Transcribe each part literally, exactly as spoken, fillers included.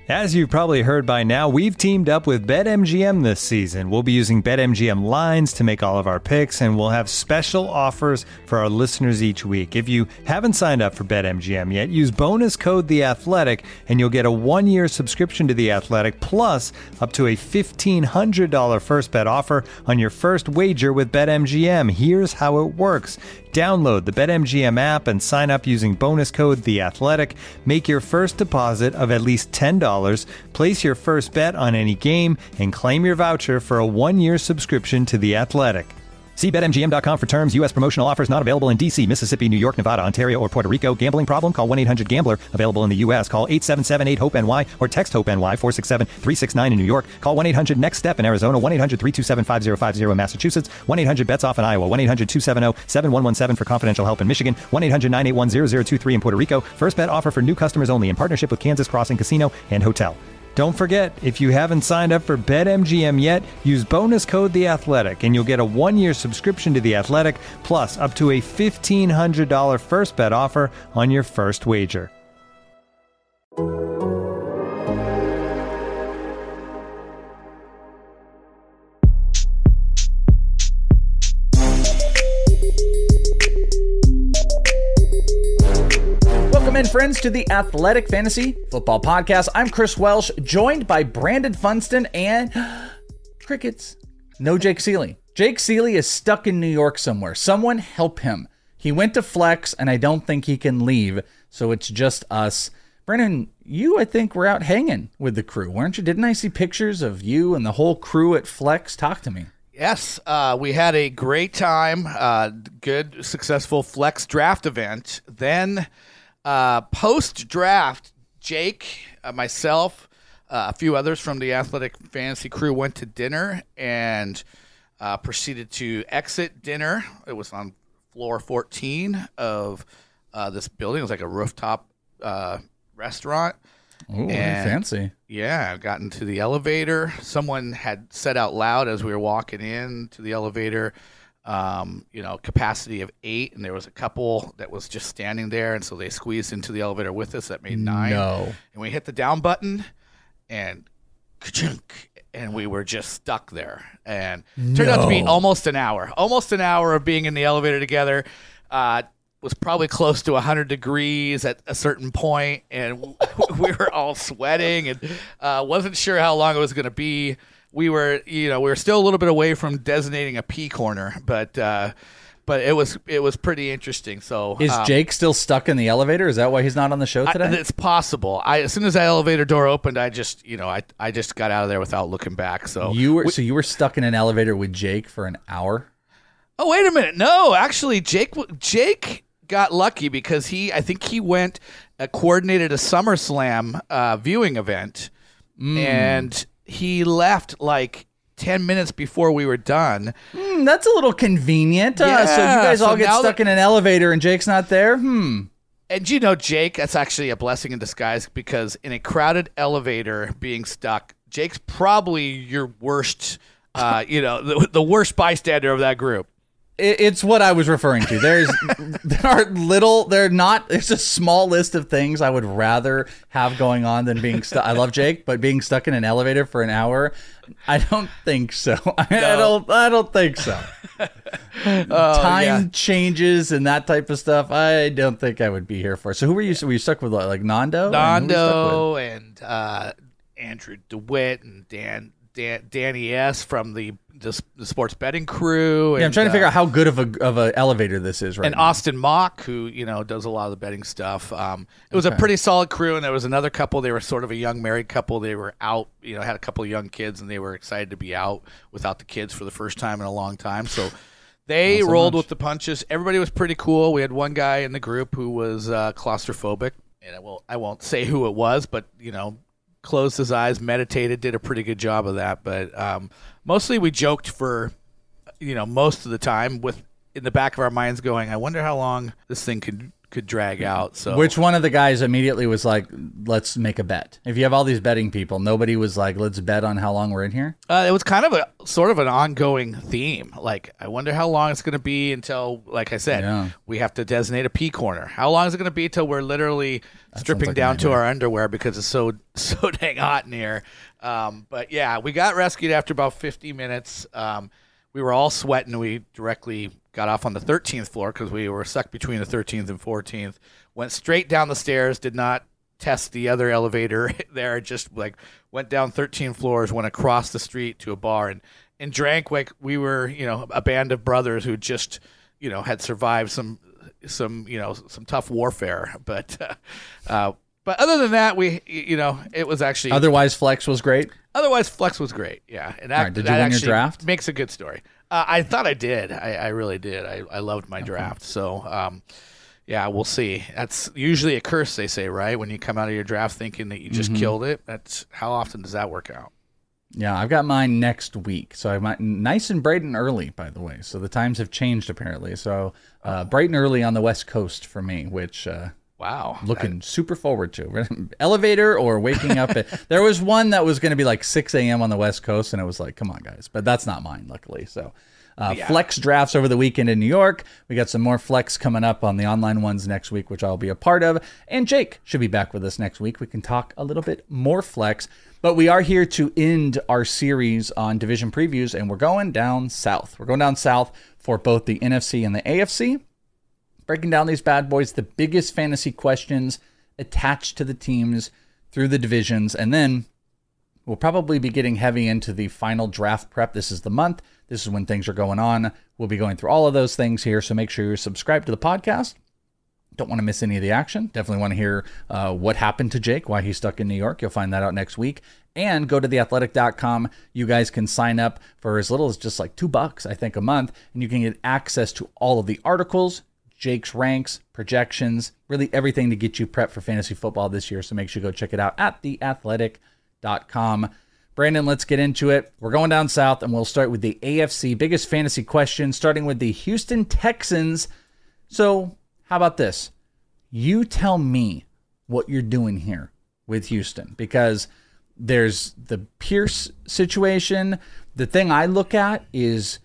As you've probably heard by now, we've teamed up with BetMGM this season. We'll be using BetMGM lines to make all of our picks, and we'll have special offers for our listeners each week. If you haven't signed up for BetMGM yet, use bonus code The Athletic, and you'll get a one-year subscription to The Athletic, plus up to a fifteen hundred dollars first bet offer on your first wager with BetMGM. Here's how it works. Download the BetMGM app and sign up using bonus code The Athletic. Make your first deposit of at least ten dollars. Place your first bet on any game and claim your voucher for a one-year subscription to The Athletic. See Bet M G M dot com for terms. U S promotional offers not available in D C, Mississippi, New York, Nevada, Ontario, or Puerto Rico. Gambling problem? Call one eight hundred gambler. Available in the U S. Call eight seven seven eight hope N Y or text HOPE-NY four six seven three six nine in New York. Call one eight hundred next step in Arizona. one eight hundred three two seven five zero five zero in Massachusetts. one eight hundred bets off in Iowa. one eight hundred two seven zero seven one one seven for confidential help in Michigan. one eight hundred nine eight one zero zero two three in Puerto Rico. First bet offer for new customers only in partnership with Kansas Crossing Casino and Hotel. Don't forget, if you haven't signed up for BetMGM yet, use bonus code The Athletic, and you'll get a one-year subscription to The Athletic, plus up to a fifteen hundred dollars first bet offer on your first wager. Welcome in, friends, to the Athletic Fantasy Football Podcast. I'm Chris Welsh, joined by Brandon Funston and crickets. No Jake Seeley. Jake Seeley is stuck in New York somewhere. Someone help him. He went to Flex, and I don't think he can leave, so it's just us. Brandon, you, I think, were out hanging with the crew, weren't you? Didn't I see pictures of you and the whole crew at Flex? Talk to me. Yes, uh, we had a great time, uh, good, successful Flex draft event. Then uh, post-draft, Jake, uh, myself, uh, a few others from the Athletic Fantasy crew went to dinner and uh, proceeded to exit dinner. It was on floor fourteen of uh, this building. It was like a rooftop uh, restaurant. Ooh, fancy. Yeah, I got into the elevator. Someone had said out loud as we were walking in to the elevator, um, you know, capacity of eight, and there was a couple that was just standing there, and so they squeezed into the elevator with us. That made nine. No. And we hit the down button, and ka-chunk, and we were just stuck there. And it turned no. out to be almost an hour. Almost an hour of being in the elevator together. Uh was probably close to one hundred degrees at a certain point, and we were all sweating and uh, wasn't sure how long it was going to be. We were, you know, we were still a little bit away from designating a pee corner, but uh, but it was it was pretty interesting. So is um, Jake still stuck in the elevator? Is that why he's not on the show today? I, it's possible. I as soon as that elevator door opened, I just, you know, I I just got out of there without looking back. So you were we, so you were stuck in an elevator with Jake for an hour? Oh, wait a minute. No, actually, Jake Jake. got lucky because he, I think he went, uh, coordinated a SummerSlam uh, viewing event, mm. and he left like ten minutes before we were done. Mm, that's a little convenient. Yeah, uh, so you guys all so get stuck that, in an elevator and Jake's not there? Hmm. And you know, Jake, that's actually a blessing in disguise because in a crowded elevator being stuck, Jake's probably your worst, uh, you know, the, the worst bystander of that group. It's what I was referring to. There's, there are little, they're not, it's a small list of things I would rather have going on than being stuck. I love Jake, but being stuck in an elevator for an hour, I don't think so. I, no. I don't, I don't think so. oh, Time yeah. changes and that type of stuff. I don't think I would be here for. So who were you? Were you stuck with like Nando? Nando and uh, Andrew DeWitt and Dan, Dan, Danny S from the, the the sports betting crew. And, yeah, I'm trying to uh, figure out how good of a of an elevator this is right and now. Austin Mock, who you know does a lot of the betting stuff. Um, it was Okay. a pretty solid crew, and there was another couple. They were sort of a young married couple. They were out, you know, had a couple of young kids, and they were excited to be out without the kids for the first time in a long time. So they Not so rolled much. with the punches. Everybody was pretty cool. We had one guy in the group who was uh, claustrophobic, and I will I won't say who it was, but you know. Closed his eyes, meditated, did a pretty good job of that. But um, mostly we joked for, you know, most of the time with in the back of our minds going, I wonder how long this thing could could drag out. So which one of the guys immediately was like, let's make a bet? If you have all these betting people, nobody was like, let's bet on how long we're in here? Uh, it was kind of a sort of an ongoing theme. Like, I wonder how long it's going to be until, like I said, Yeah. we have to designate a pee corner. How long is it going to be till we're literally That stripping sounds like a down to nightmare. our underwear because it's so so dang hot in here? Um, but yeah, we got rescued after about fifty minutes. Um, we were all sweating. We directly got off on the thirteenth floor because we were stuck between the thirteenth and fourteenth. Went straight down the stairs, did not test the other elevator there, just like went down thirteen floors, went across the street to a bar and, and drank like we were, you know, a band of brothers who just, you know, had survived some, some, you know, some tough warfare. But, uh, uh, but other than that, we, you know, it was actually, Otherwise, Flex was great. otherwise Flex was great. Yeah. And that, All right, did you that win your actually draft? makes a good story. Uh, I thought I did. I, I really did. I, I loved my draft. So, um, yeah, we'll see. That's usually a curse, they say, right? When you come out of your draft thinking that you just Mm-hmm. killed it. That's how often does that work out? Yeah, I've got mine next week. So I'm nice and bright and early, by the way. So the times have changed apparently. So uh, bright and early on the West Coast for me, which uh, Wow. looking super forward to. Elevator or waking up. At, there was one that was going to be like six a.m. on the West Coast, and it was like, come on, guys. But that's not mine, luckily. So uh, Yeah. flex drafts over the weekend in New York. We got some more flex coming up on the online ones next week, which I'll be a part of. And Jake should be back with us next week. We can talk a little bit more flex. But we are here to end our series on division previews, and we're going down south. We're going down south for both the N F C and the A F C. Breaking down these bad boys, the biggest fantasy questions attached to the teams through the divisions. And then we'll probably be getting heavy into the final draft prep. This is the month. This is when things are going on. We'll be going through all of those things here. So make sure you're subscribed to the podcast. Don't want to miss any of the action. Definitely want to hear uh, what happened to Jake, why he's stuck in New York. You'll find that out next week. And go to the athletic dot com. You guys can sign up for as little as just like two bucks, I think, a month. And you can get access to all of the articles, Jake's ranks, projections, really everything to get you prepped for fantasy football this year. So make sure you go check it out at the athletic dot com. Brandon, let's get into it. We're going down south, and we'll start with the A F C. Biggest fantasy question, starting with the Houston Texans. So how about this? You tell me what you're doing here with Houston, because there's the Pierce situation. The thing I look at is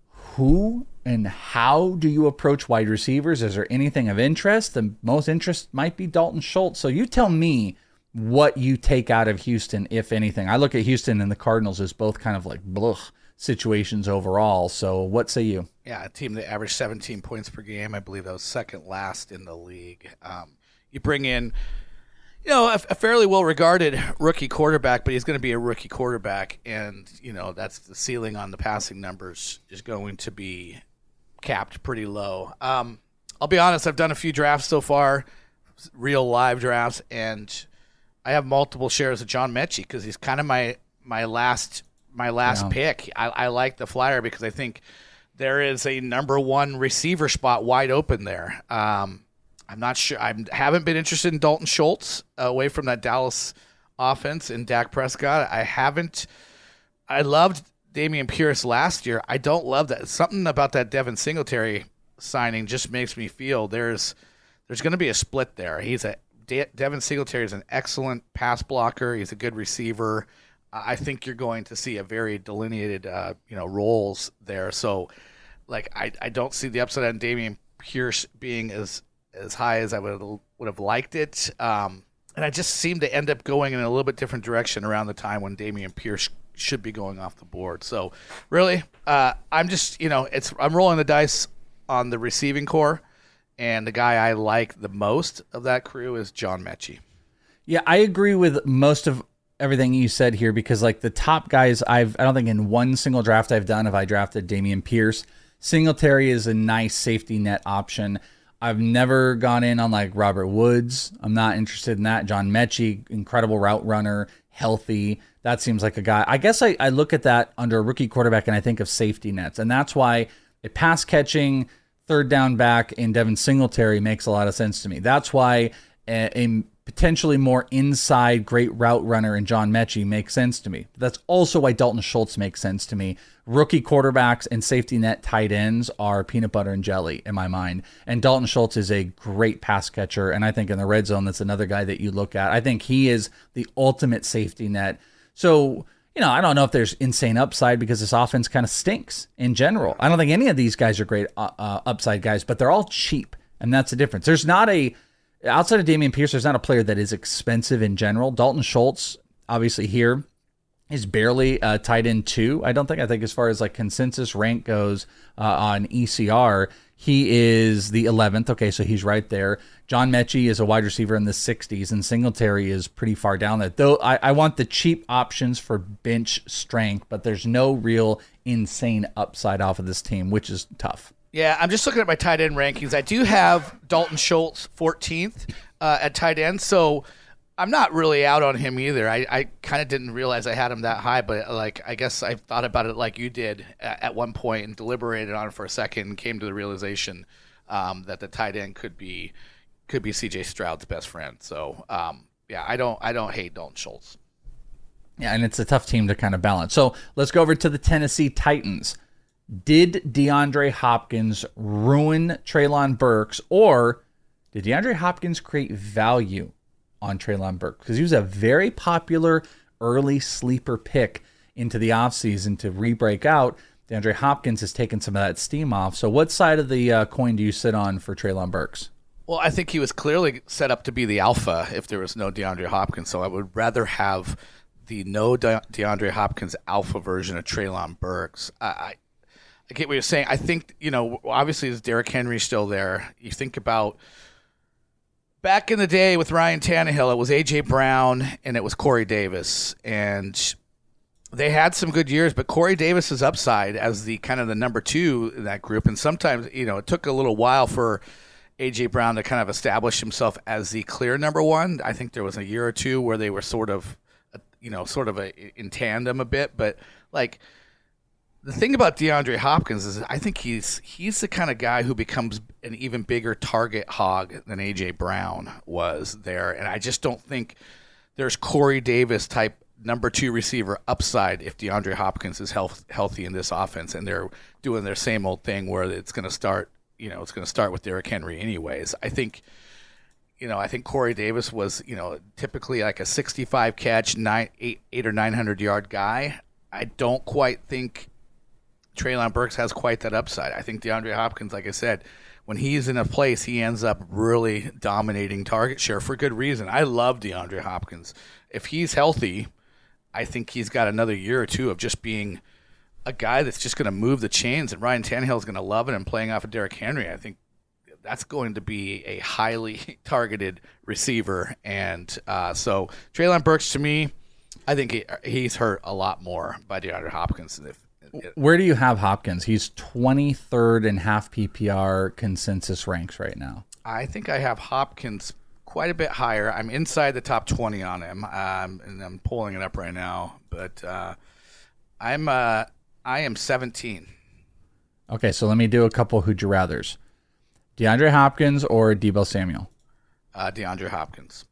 who and how do you approach wide receivers? Is there anything of interest? The most interest might be Dalton Schultz. So you tell me what you take out of Houston, if anything. I look at Houston and the Cardinals as both kind of like blah situations overall. So what say you? Yeah, a team that averaged seventeen points per game. I believe that was second last in the league. Um, you bring in, you know, a, a fairly well-regarded rookie quarterback, but he's going to be a rookie quarterback, and, you know, that's the ceiling on the passing numbers is going to be capped pretty low. Um, I'll be honest, I've done a few drafts so far, real live drafts, and I have multiple shares of John Mechie because he's kind of my my last my last Yeah. pick. I, I like the Flyer because I think there is a number one receiver spot wide open there. Um, I'm not sure. I haven't been interested in Dalton Schultz uh, away from that Dallas offense and Dak Prescott. I haven't. I loved Damian Pierce last year. I don't love that. Something about that Devin Singletary signing just makes me feel there's there's going to be a split there. He's a De- Devin Singletary is an excellent pass blocker. He's a good receiver. I think you're going to see a very delineated, uh, you know, roles there. So, like, I, I don't see the upside on Damian Pierce being as as high as I would would have liked it. Um, and I just seem to end up going in a little bit different direction around the time when Damian Pierce should be going off the board. So, really, uh, I'm just, you know, it's I'm rolling the dice on the receiving core, and the guy I like the most of that crew is John Mechie. Yeah, I agree with most of everything you said here, because like the top guys, I've I don't think in one single draft I've done have I drafted Damian Pierce. Singletary is a nice safety net option. I've never gone in on like Robert Woods. I'm not interested in that. John Mechie, incredible route runner, healthy. That seems like a guy. I guess I, I look at that under a rookie quarterback and I think of safety nets. And that's why a pass catching third down back in Devin Singletary makes a lot of sense to me. That's why a, a potentially more inside great route runner in John Mechie makes sense to me. That's also why Dalton Schultz makes sense to me. Rookie quarterbacks and safety net tight ends are peanut butter and jelly in my mind. And Dalton Schultz is a great pass catcher. And I think in the red zone, that's another guy that you look at. I think he is the ultimate safety net. So, you know, I don't know if there's insane upside because this offense kind of stinks in general. I don't think any of these guys are great uh, uh, upside guys, but they're all cheap. And that's the difference. There's not a, outside of Dameon Pierce, there's not a player that is expensive in general. Dalton Schultz, obviously here, is barely uh, tight end two. I don't think, I think as far as like consensus rank goes uh, on E C R, he is the eleventh. Okay, so he's right there. John Mechie is a wide receiver in the sixties, and Singletary is pretty far down there. Though I, I want the cheap options for bench strength, but there's no real insane upside off of this team, which is tough. Yeah, I'm just looking at my tight end rankings. I do have Dalton Schultz fourteenth uh, at tight end, so I'm not really out on him either. I, I kind of didn't realize I had him that high, but like I guess I thought about it like you did at, at one point and deliberated on it for a second and came to the realization um, that the tight end could be could be C J Stroud's best friend. So um, yeah, I don't I don't hate Dalton Schultz. Yeah, and it's a tough team to kind of balance. So let's go over to the Tennessee Titans. Did DeAndre Hopkins ruin Treylon Burks, or did DeAndre Hopkins create value on Treylon Burks? Because he was a very popular early sleeper pick into the offseason to re-break out. DeAndre Hopkins has taken some of that steam off. So what side of the uh, coin do you sit on for Treylon Burks? Well, I think he was clearly set up to be the alpha if there was no DeAndre Hopkins. So I would rather have the no De- DeAndre Hopkins alpha version of Treylon Burks. I, I I get what you're saying. I think, you know, obviously is Derrick Henry still there? You think about back in the day with Ryan Tannehill, it was A J Brown and it was Corey Davis. And they had some good years, but Corey Davis's upside as the kind of the number two in that group. And sometimes, you know, it took a little while for A J Brown to kind of establish himself as the clear number one. I think there was a year or two where they were sort of, you know, sort of a, in tandem a bit, but like, the thing about DeAndre Hopkins is I think he's he's the kind of guy who becomes an even bigger target hog than A J Brown was there. And I just don't think there's Corey Davis type number two receiver upside if DeAndre Hopkins is health, healthy in this offense and they're doing their same old thing where it's going to start, you know, it's going to start with Derrick Henry anyways. I think, you know, I think Corey Davis was, you know, typically like a sixty-five catch, nine, eight, eight or nine hundred yard guy. I don't quite think Treylon Burks has quite that upside. I think DeAndre Hopkins, like I said, when he's in a place, he ends up really dominating target share for good reason. I love DeAndre Hopkins. If he's healthy, I think he's got another year or two of just being a guy that's just going to move the chains, and Ryan Tannehill is going to love it and playing off of Derrick Henry. I think that's going to be a highly targeted receiver. And uh, so Treylon Burks, to me, I think he, he's hurt a lot more by DeAndre Hopkins than if Where do you have Hopkins? He's twenty-third in half P P R consensus ranks right now. I think I have Hopkins quite a bit higher. I'm inside the top twenty on him, um, and I'm pulling it up right now. But uh, I'm uh, I am seventeen. Okay, so let me do a couple who'd you rathers. DeAndre Hopkins or Deebo Samuel? Uh, DeAndre Hopkins.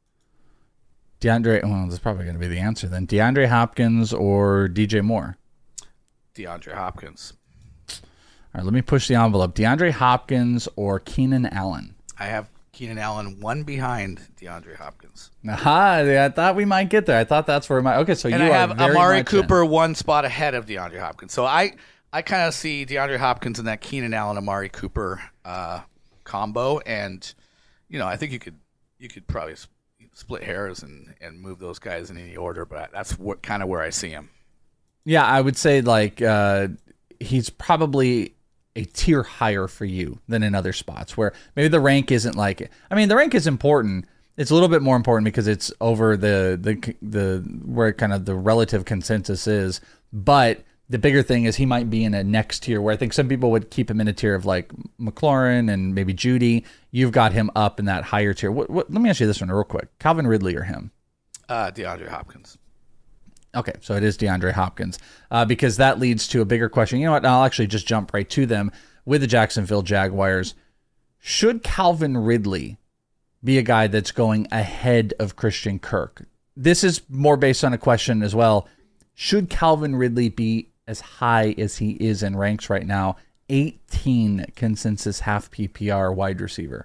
DeAndre, well, that's probably going to be the answer then. DeAndre Hopkins or D J Moore? DeAndre Hopkins. All right, let me push the envelope. DeAndre Hopkins or Keenan Allen? I have Keenan Allen one behind DeAndre Hopkins. Aha, I thought we might get there. I thought that's where we might. Okay, so and you I have are very Amari much Cooper in. one spot ahead of DeAndre Hopkins. So I, I kind of see DeAndre Hopkins in that Keenan Allen Amari Cooper uh, combo, and you know I think you could you could probably split hairs and, and move those guys in any order, but that's what kind of where I see him. Yeah, I would say like uh, he's probably a tier higher for you than in other spots where maybe the rank isn't like. I mean, the rank is important. It's a little bit more important because it's over the the the where kind of the relative consensus is. But the bigger thing is he might be in a next tier where I think some people would keep him in a tier of like McLaurin and maybe Judy. You've got him up in that higher tier. What, what, let me ask you this one real quick: Calvin Ridley or him? Uh, DeAndre Hopkins. Okay, so it is DeAndre Hopkins uh, because that leads to a bigger question. You know what? I'll actually just jump right to them with the Jacksonville Jaguars. Should Calvin Ridley be a guy that's going ahead of Christian Kirk? This is more based on a question as well. Should Calvin Ridley be as high as he is in ranks right now? eighteen consensus half P P R wide receiver.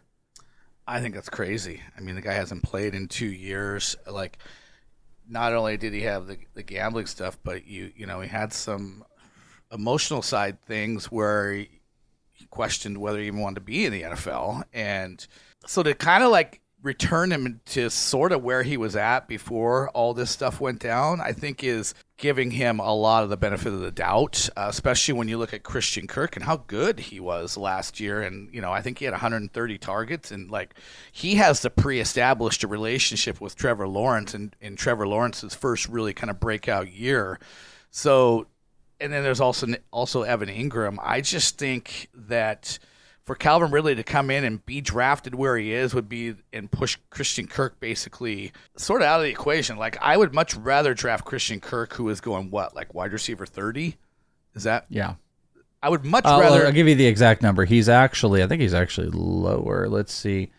I think that's crazy. I mean, the guy hasn't played in two years. Like, not only did he have the, the gambling stuff, but you you know he had some emotional side things where he, he questioned whether he even wanted to be in the N F L, and so to kind of like return him to sort of where he was at before all this stuff went down, I think is giving him a lot of the benefit of the doubt, uh, especially when you look at Christian Kirk and how good he was last year. And, you know, I think he had one hundred thirty targets, and like he has the pre-established a relationship with Trevor Lawrence in, in Trevor Lawrence's first really kind of breakout year. So, and then there's also, also Evan Ingram. I just think that for Calvin Ridley to come in and be drafted where he is would be and push Christian Kirk basically sort of out of the equation. Like, I would much rather draft Christian Kirk, who is going, what, like wide receiver thirty? Is that? Yeah. I would much I'll, rather. I'll give you the exact number. He's actually, I think he's actually lower. Let's see.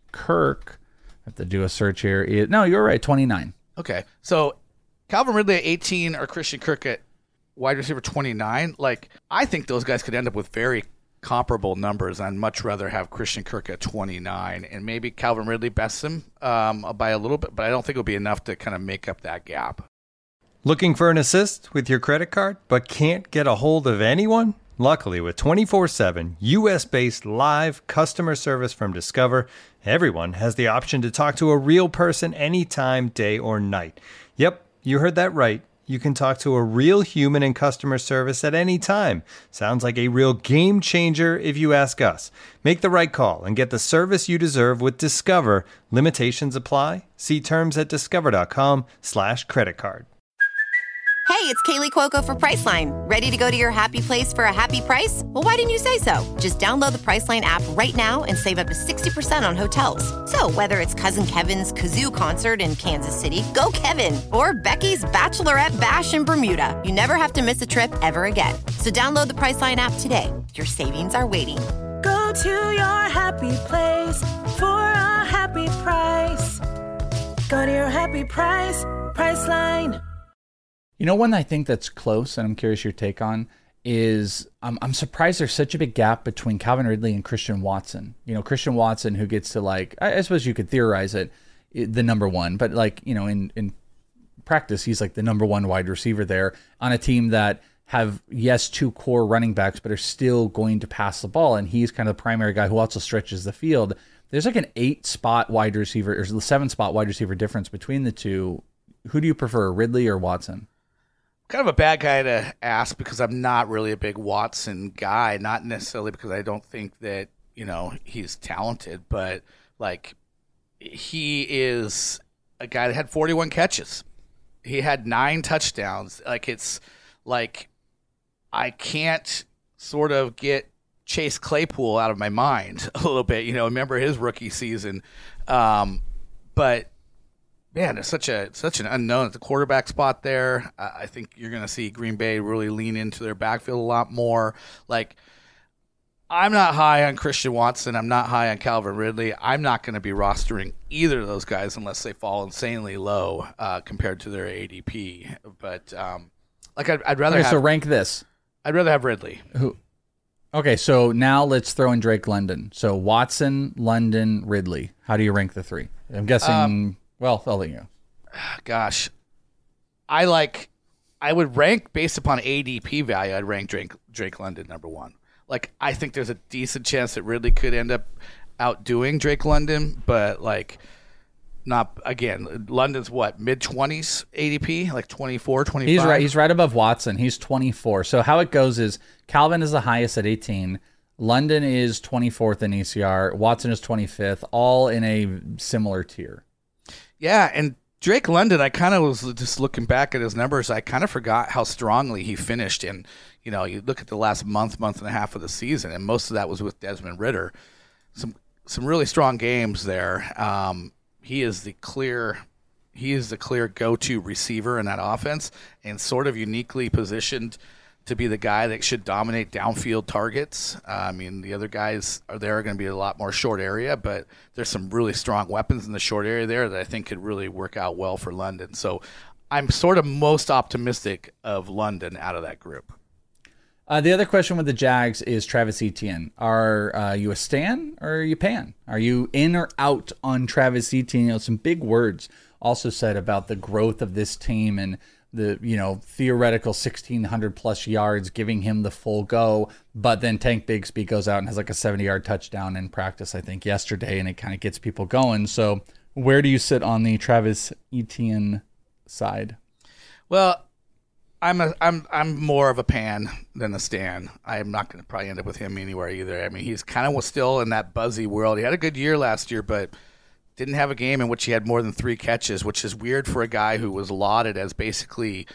Kirk, I have to do a search here. It, no, you're right, twenty-nine. Okay. So Calvin Ridley at eighteen or Christian Kirk at wide receiver twenty-nine. Like, I think those guys could end up with very comparable numbers. I'd much rather have Christian Kirk at twenty-nine, and maybe Calvin Ridley bests him um, by a little bit, but I don't think it'll be enough to kind of make up that gap. Looking for an assist with your credit card, but can't get a hold of anyone? Luckily, with twenty-four seven U S-based live customer service from Discover, everyone has the option to talk to a real person anytime, day or night. Yep, you heard that right. You can talk to a real human in customer service at any time. Sounds like a real game changer if you ask us. Make the right call and get the service you deserve with Discover. Limitations apply. See terms at discover.com slash credit card. Hey, it's Kaylee Cuoco for Priceline. Ready to go to your happy place for a happy price? Well, why didn't you say so? Just download the Priceline app right now and save up to sixty percent on hotels. So whether it's Cousin Kevin's Kazoo Concert in Kansas City, go Kevin, or Becky's Bachelorette Bash in Bermuda, you never have to miss a trip ever again. So download the Priceline app today. Your savings are waiting. Go to your happy place for a happy price. Go to your happy price, Priceline. You know, one I think that's close, and I'm curious your take on, is I'm, I'm surprised there's such a big gap between Calvin Ridley and Christian Watson. You know, Christian Watson, who gets to, like, I, I suppose you could theorize it, the number one, but like, you know, in, in practice, he's like the number one wide receiver there on a team that have, yes, two core running backs, but are still going to pass the ball. And he's kind of the primary guy who also stretches the field. There's like an eight spot wide receiver or seven spot wide receiver difference between the two. Who do you prefer, Ridley or Watson? Kind of a bad guy to ask because I'm not really a big Watson guy, not necessarily because I don't think that, you know, he's talented, but like he is a guy that had forty-one catches. He had nine touchdowns. Like, it's like I can't sort of get Chase Claypool out of my mind a little bit. You know, remember his rookie season. Um, but man, it's such a such an unknown at the quarterback spot there. Uh, I think you're going to see Green Bay really lean into their backfield a lot more. Like, I'm not high on Christian Watson. I'm not high on Calvin Ridley. I'm not going to be rostering either of those guys unless they fall insanely low uh, compared to their A D P. But um, like, I'd, I'd rather Okay, have, so rank this. I'd rather have Ridley. Who? Okay, so now let's throw in Drake London. So Watson, London, Ridley. How do you rank the three? I'm guessing. Um, well, I'll let you know. Gosh, I like. I would rank based upon A D P value. I'd rank Drake Drake London number one. Like, I think there's a decent chance that Ridley could end up outdoing Drake London, but like, not again. London's what, mid twenties A D P, like twenty-four, twenty-five. He's right. He's right above Watson. He's twenty-four. So how it goes is Calvin is the highest at eighteen. London is twenty-fourth in E C R. Watson is twenty-fifth. All in a similar tier. Yeah, and Drake London, I kind of was just looking back at his numbers. I kind of forgot how strongly he finished. And, you know, you look at the last month, month and a half of the season, and most of that was with Desmond Ridder. Some some really strong games there. Um, he is the clear he is the clear go-to receiver in that offense, and sort of uniquely positioned to be the guy that should dominate downfield targets. Uh, I mean, the other guys are there are going to be a lot more short area, but there's some really strong weapons in the short area there that I think could really work out well for London. So I'm sort of most optimistic of London out of that group. Uh, the other question with the Jags is Travis Etienne. Are uh, you a stan or are you pan? Are you in or out on Travis Etienne? You know, some big words also said about the growth of this team and the, you know, theoretical sixteen hundred plus yards, giving him the full go. But then Tank Bigsby goes out and has like a seventy yard touchdown in practice, I think, yesterday, and it kind of gets people going. So where do you sit on the Travis Etienne side? Well, I'm a, I'm I'm more of a pan than a stan. I'm not going to probably end up with him anywhere either. I mean, he's kind of still in that buzzy world. He had a good year last year, but didn't have a game in which he had more than three catches, which is weird for a guy who was lauded as basically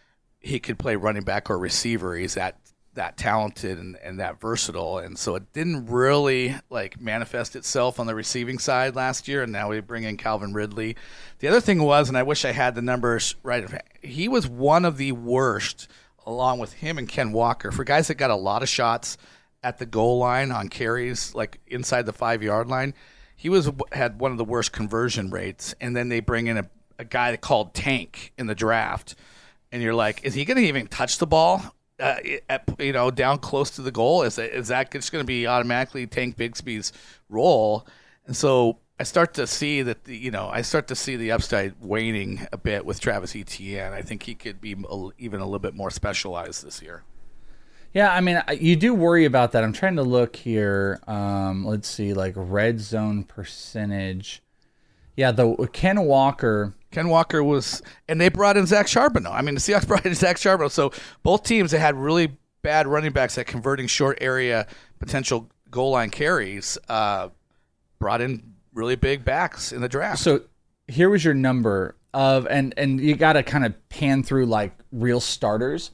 he could play running back or receiver. He's that that talented and, and that versatile, and so it didn't really like manifest itself on the receiving side last year. And now we bring in Calvin Ridley. The other thing was, and I wish I had the numbers right, he was one of the worst, along with him and Ken Walker, for guys that got a lot of shots at the goal line on carries, like inside the five yard line. He was had one of the worst conversion rates, and then they bring in a, a guy called Tank in the draft, and you're like, is he going to even touch the ball, uh, at, you know, down close to the goal? Is is that just going to be automatically Tank Bigsby's role? And so I start to see that the, you know, I start to see the upside waning a bit with Travis Etienne. I think he could be a, even a little bit more specialized this year. Yeah, I mean, you do worry about that. I'm trying to look here. Um, let's see, like red zone percentage. Yeah, the Ken Walker. Ken Walker was, and they brought in Zach Charbonneau. I mean, the Seahawks brought in Zach Charbonneau. So both teams that had really bad running backs at converting short area potential goal line carries uh, brought in really big backs in the draft. So here was your number of, and and you got to kind of pan through like real starters.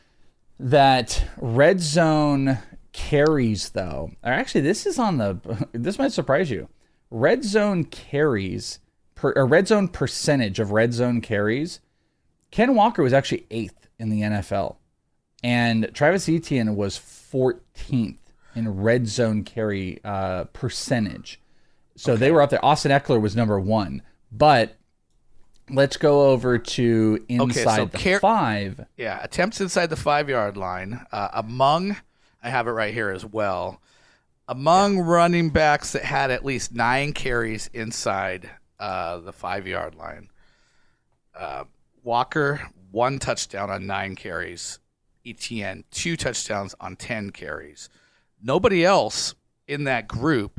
That red zone carries, though, or actually, this is on the. This might surprise you. Red zone carries, per, or red zone percentage of red zone carries. Ken Walker was actually eighth in the N F L, and Travis Etienne was fourteenth in red zone carry uh, percentage. So okay. They were up there. Austin Eckler was number one, but. Let's go over to inside okay, so the car- five. Yeah, attempts inside the five-yard line. Uh, among, I have it right here as well, among yeah. running backs that had at least nine carries inside uh, the five-yard line. Uh, Walker, one touchdown on nine carries. Etienne, two touchdowns on ten carries. Nobody else in that group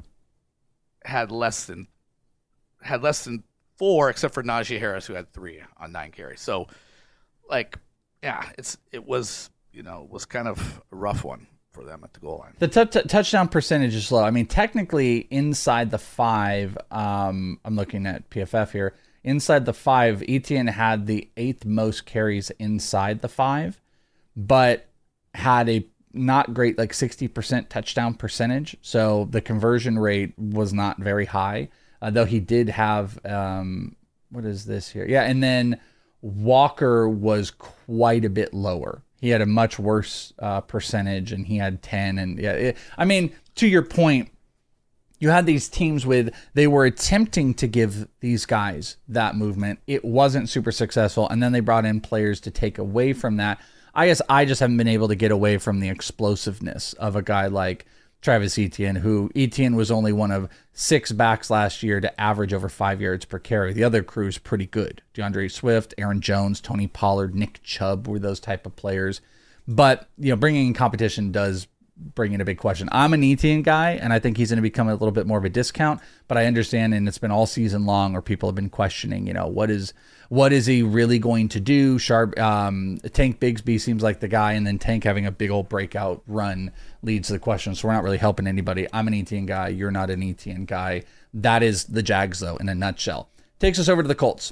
had less than had less than four, except for Najee Harris, who had three on nine carries. So, like, yeah, it's it was you know was kind of a rough one for them at the goal line. The t- t- touchdown percentage is low. I mean, technically inside the five. Um, I'm looking at P F F here. Inside the five, Etienne had the eighth most carries inside the five, but had a not great like sixty percent touchdown percentage. So the conversion rate was not very high. Uh, though he did have, um, what is this here? Yeah, and then Walker was quite a bit lower. He had a much worse uh, percentage, and he had ten. And yeah, it, I mean, to your point, you had these teams with, they were attempting to give these guys that movement. It wasn't super successful, and then they brought in players to take away from that. I guess I just haven't been able to get away from the explosiveness of a guy like Travis Etienne, who Etienne was only one of six backs last year to average over five yards per carry. The other crew's pretty good. DeAndre Swift, Aaron Jones, Tony Pollard, Nick Chubb were those type of players. But, you know, bringing in competition does bring in a big question. I'm an Etienne guy, and I think he's going to become a little bit more of a discount, but I understand, and it's been all season long where people have been questioning, you know, what is what is he really going to do? Sharp, um, Tank Bigsby seems like the guy, and then Tank having a big old breakout run leads to the question. So we're not really helping anybody. I'm an Etienne guy. You're not an Etienne guy. That is the Jags, though, in a nutshell. Takes us over to the Colts.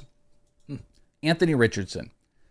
Anthony Richardson.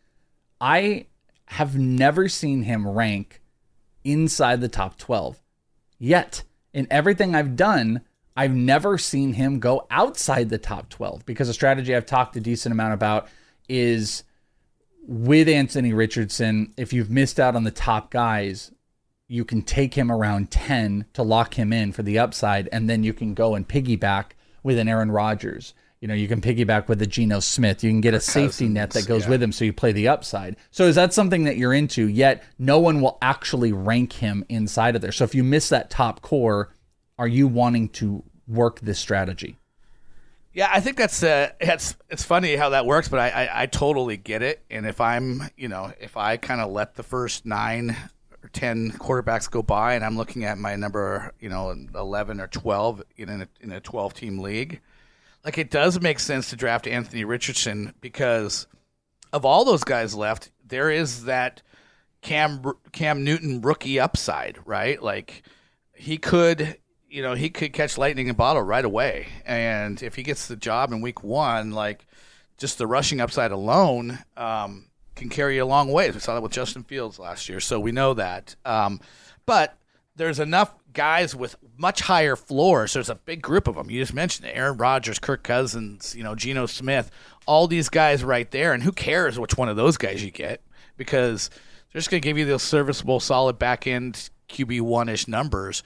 I have never seen him rank inside the top twelve. Yet, in everything I've done, I've never seen him go outside the top twelve, because a strategy I've talked a decent amount about is with Anthony Richardson, if you've missed out on the top guys, you can take him around ten to lock him in for the upside, and then you can go and piggyback with an Aaron Rodgers. You know, you can piggyback with a Geno Smith. You can get a safety net that goes yeah. with him, so you play the upside. So is that something that you're into? Yet no one will actually rank him inside of there. So if you miss that top core, are you wanting to work this strategy? Yeah, I think that's uh, it's it's funny how that works, but I, I I totally get it. And if I'm, you know, if I kind of let the first nine or ten quarterbacks go by, and I'm looking at my number, you know, eleven or twelve in a, in a twelve team league, like it does make sense to draft Anthony Richardson because of all those guys left, there is that Cam Cam Newton rookie upside, right? Like he could. You know, he could catch lightning in a bottle right away. And if he gets the job in week one, like just the rushing upside alone um, can carry you a long way. We saw that with Justin Fields last year. So we know that. Um, but there's enough guys with much higher floors. There's a big group of them. You just mentioned it. Aaron Rodgers, Kirk Cousins, you know, Geno Smith, all these guys right there. And who cares which one of those guys you get because they're just going to give you those serviceable, solid back-end Q B one-ish numbers.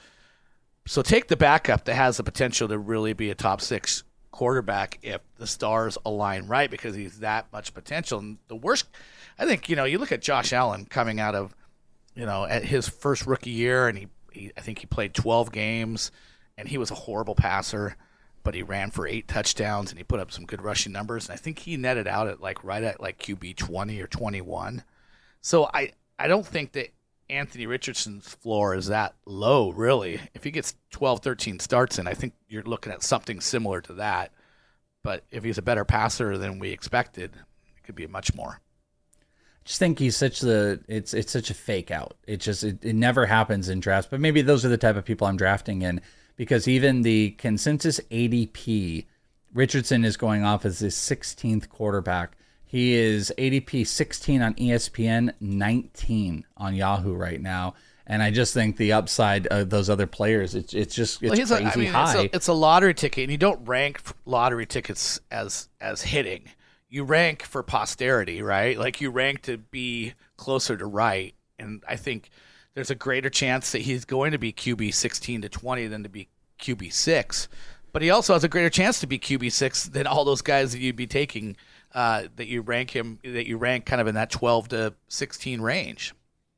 So take the backup that has the potential to really be a top six quarterback if the stars align right because he's that much potential. And the worst, I think, you know, you look at Josh Allen coming out of, you know, at his first rookie year, and he, he I think he played twelve games, and he was a horrible passer, but he ran for eight touchdowns, and he put up some good rushing numbers. And I think he netted out at like right at like Q B twenty or twenty-one. So I, I don't think that Anthony Richardson's floor is that low, really. If he gets twelve, thirteen starts in, I think you're looking at something similar to that. But if he's a better passer than we expected, it could be much more. I just think he's such the it's it's such a fake out. It just it, it never happens in drafts. But maybe those are the type of people I'm drafting in because even the consensus A D P, Richardson is going off as his sixteenth quarterback. He is A D P sixteen on E S P N, nineteen on Yahoo right now. And I just think the upside of those other players, it's it's just it's well, crazy a, I mean, high. It's a, it's a lottery ticket, and you don't rank lottery tickets as as hitting. You rank for posterity, right? Like you rank to be closer to right. And I think there's a greater chance that he's going to be Q B sixteen to twenty than to be Q B six. But he also has a greater chance to be Q B six than all those guys that you'd be taking. Uh, that you rank him, that you rank kind of in that twelve to sixteen range.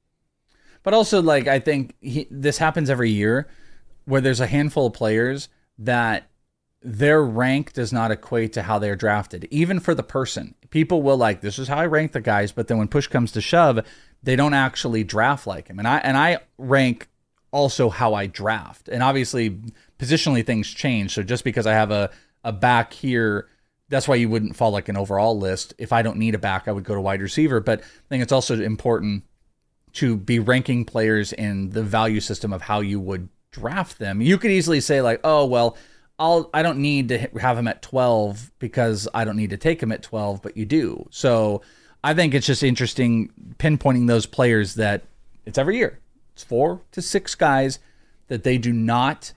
But also, like, I think he, this happens every year where there's a handful of players that their rank does not equate to how they're drafted. Even for the person, people will like, this is how I rank the guys, but then when push comes to shove, they don't actually draft like him. And I and I rank also how I draft. And obviously, positionally, things change. So just because I have a, a back here, that's why you wouldn't fall like an overall list. If I don't need a back, I would go to wide receiver. But I think it's also important to be ranking players in the value system of how you would draft them. You could easily say like, oh, well, I'll, I don't need to have him at twelve because I don't need to take him at twelve, but you do. So I think it's just interesting pinpointing those players that it's every year. It's four to six guys that they do not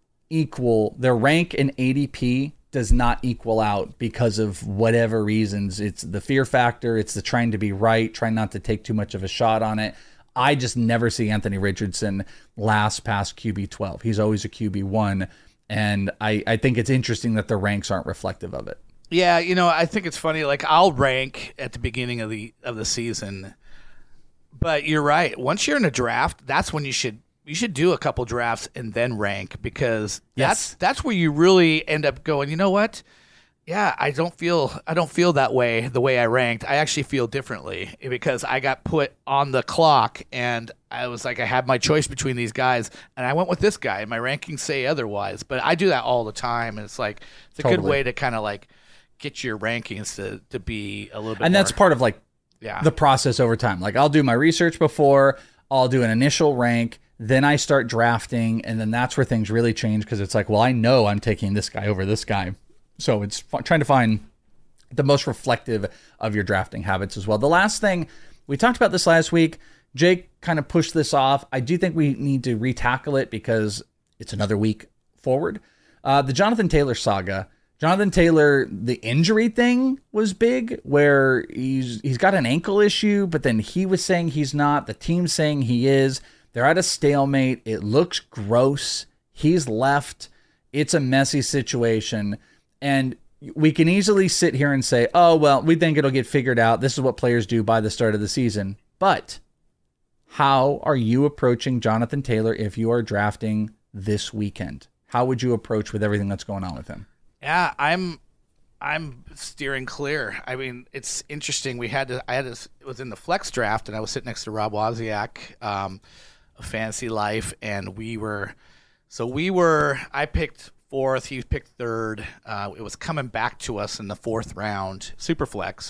equal their rank in A D P does not equal out because of whatever reasons. It's the fear factor. It's the trying to be right, trying not to take too much of a shot on it. I just never see Anthony Richardson last past Q B twelve. He's always a Q B one. And I, I think it's interesting that the ranks aren't reflective of it. Yeah, you know, I think it's funny. Like I'll rank at the beginning of the of the season, but you're right. Once you're in a draft, that's when you should you should do a couple drafts and then rank because Yes. that's that's where you really end up going, you know what? Yeah, I don't feel I don't feel that way the way I ranked. I actually feel differently because I got put on the clock and I was like I had my choice between these guys and I went with this guy and my rankings say otherwise. But I do that all the time and it's like it's a Totally. good way to kind of like get your rankings to, to be a little bit And more, that's part of like yeah. the process over time. Like I'll do my research before, I'll do an initial rank, then I start drafting, and then that's where things really change because it's like, well, I know I'm taking this guy over this guy. So it's f- trying to find the most reflective of your drafting habits as well. The last thing, we talked about this last week. Jake kind of pushed this off. I do think we need to retackle it because it's another week forward. Uh, the Jonathan Taylor saga. Jonathan Taylor, the injury thing was big, where he's he's got an ankle issue, but then he was saying he's not. The team's saying he is. They're at a stalemate. It looks gross. He's left. It's a messy situation. And we can easily sit here and say, oh, well, we think it'll get figured out. This is what players do by the start of the season. But how are you approaching Jonathan Taylor if you are drafting this weekend? How would you approach with everything that's going on with him? Yeah, I'm I'm steering clear. I mean, it's interesting. We had to I had to, it was in the flex draft, and I was sitting next to Rob Wozniak, um, of Fantasy Life, and we were so we were I picked fourth, he picked third. Uh, it was coming back to us in the fourth round, super flex.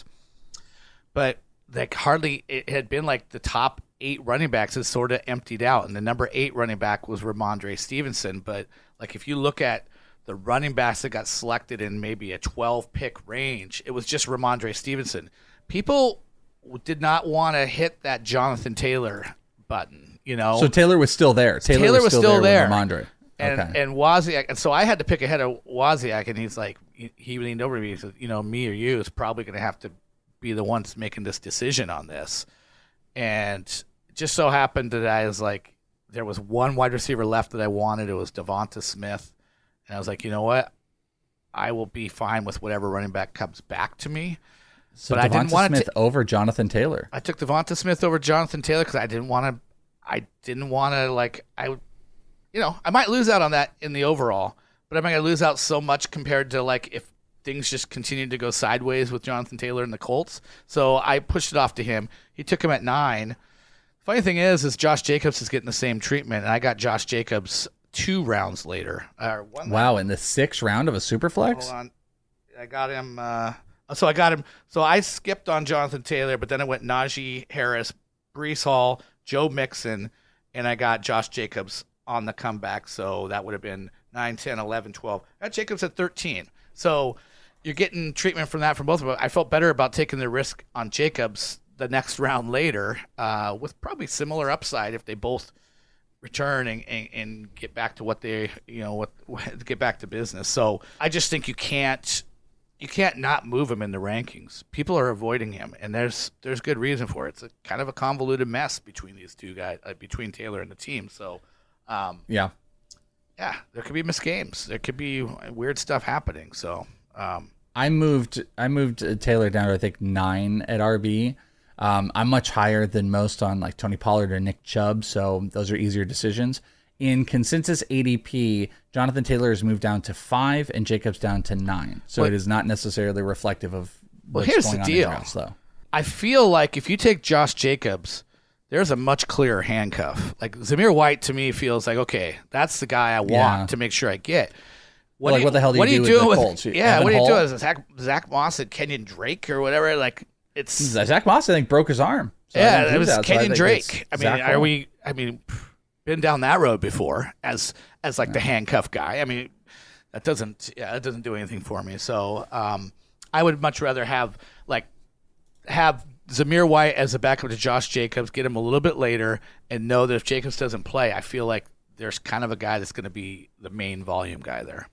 But like hardly it had been like the top eight running backs had sort of emptied out, and the number eight running back was Ramondre Stevenson. But like if you look at the running backs that got selected in maybe a twelve-pick range, it was just Ramondre Stevenson. People did not want to hit that Jonathan Taylor button, you know. So Taylor was still there. Taylor, Taylor was still, was still there. there. With Ramondre. And okay. and Wozniak, and so I had to pick ahead of Wozniak, and he's like, he, he leaned over to me and said, you know, me or you is probably going to have to be the ones making this decision on this. And it just so happened that I was like, there was one wide receiver left that I wanted. It was Devonta Smith. And I was like, you know what? I will be fine with whatever running back comes back to me. So but Devonta I didn't want Smith to over Jonathan Taylor. I took Devonta Smith over Jonathan Taylor because I didn't want to. I didn't want to like I, you know, I might lose out on that in the overall, but am I going to lose out so much compared to like if things just continued to go sideways with Jonathan Taylor and the Colts? So I pushed it off to him. He took him at nine. Funny thing is, is Josh Jacobs is getting the same treatment, and I got Josh Jacobs two rounds later. Uh, one wow, round. In the sixth round of a super flex? Hold on. I got him. Uh, so I got him. So I skipped on Jonathan Taylor, but then I went Najee Harris, Breece Hall, Joe Mixon, and I got Josh Jacobs on the comeback. So that would have been nine, ten, eleven, twelve. I got Jacobs at thirteen. So you're getting treatment from that from both of them. I felt better about taking the risk on Jacobs the next round later, uh, with probably similar upside if they both return and, and, and get back to what they, you know, what get back to business. So I just think you can't, you can't not move him in the rankings. People are avoiding him, and there's there's good reason for it. It's a kind of a convoluted mess between these two guys, uh, between Taylor and the team. So, um, yeah, yeah, there could be missed games. There could be weird stuff happening. So, um, I moved I moved Taylor down to I think nine at R B. Um, I'm much higher than most on like Tony Pollard or Nick Chubb, so those are easier decisions. In consensus A D P, Jonathan Taylor has moved down to five and Jacobs down to nine. So well, it is not necessarily reflective of what's well, here's going the on deal. in the house, though. I feel like if you take Josh Jacobs, there's a much clearer handcuff. Like Zamir White to me feels like, okay, that's the guy I want yeah. to make sure I get. What, well, like, you, what the hell do what you do do you with do the with, Colts? Yeah, Evan what do you Hall? do with Zach, Zach Moss and Kenyon Drake or whatever? Like it's Zach Moss, I think, broke his arm. So yeah, it was out, Kenyon so I Drake. I mean, Zach are Hall. we? I mean, been down that road before as as like yeah. the handcuff guy. I mean, that doesn't yeah, that doesn't do anything for me. So um, I would much rather have like have Zamir White as a backup to Josh Jacobs, get him a little bit later, and know that if Jacobs doesn't play, I feel like there's kind of a guy that's going to be the main volume guy there.